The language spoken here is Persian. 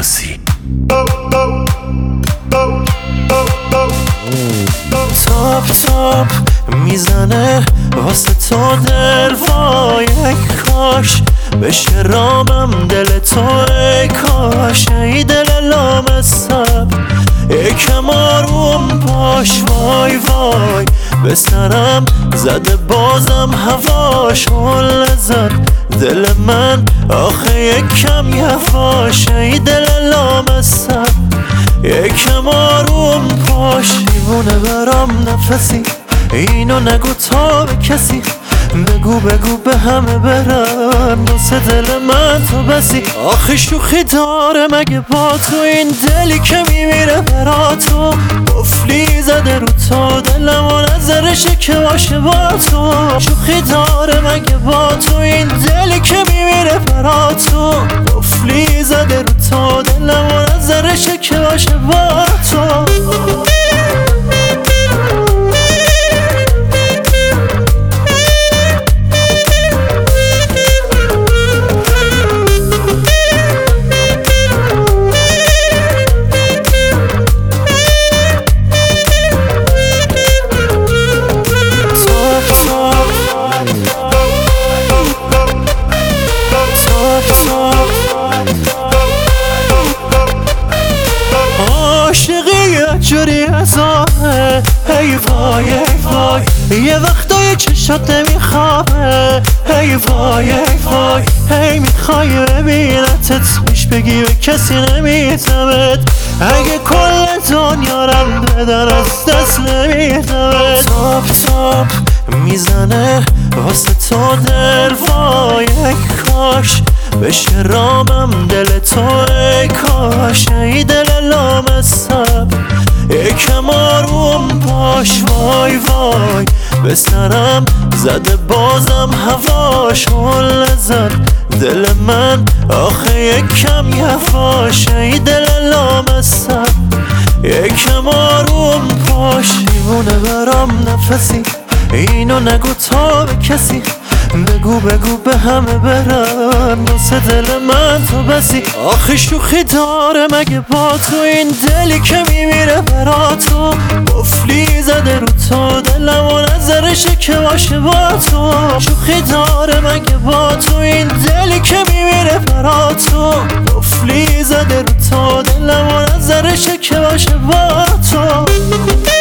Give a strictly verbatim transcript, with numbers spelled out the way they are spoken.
عباسی. تاپ تاپ میزنه واسه تو دل، وای ای کاش بشه رامم دل تو، ای کاش ای دل لامصب یکم آروم باش، وای وای به سرم زده بازم هواش، هل زد دل من آخه یکم یواش، ای دل لامصب یکم آروم باش. دیوونه برام نفسی، اینو نگو تا به کسی، بگو بگو به همه برن واسه دل من تو بسی. آخه شوخی داره مگه با تو این دلی که میمیره برا تو، قفلی زده رو تو دلم و نظرشه که باشه با تو. شوخی داره مگه با تو این دلی که میمیره برا تو، قفلی زده رو تو دلم و نظرشه که باشه با تو. عاشقی جوری از آهه، ای وای ای وای یه وقتای چشات نمیخوابه، ای وای ای وای هی میخوای ببینتت، پیش بگی به کسی نمیتمت، اگه کل دنیا رم بدن از دست نمیتمت. تاپ تاپ میزنه واسه تو دل، وای ای کاش بشه رامم دل تو، ای کاش ای دل لامصب یکم آروم باش، وای وای به سرم زده بازم هواش، هل زد دل من آخه یکم یواش، ای دل لامصب یکم آروم باش. دیوونه برام نفسی، اینو نگو تا به کسی، بگو بگو به همه برن واسه دل من تو بسی. آخه شوخی داره مگه با تو این دلی که میمیره برا تو، قفلی زده رو تو دلم و نظرشه که باشه با تو. شوخی داره مگه با تو این دلی که میمیره برا تو، قفلی زده رو تو دلم و نظرشه که باشه با تو.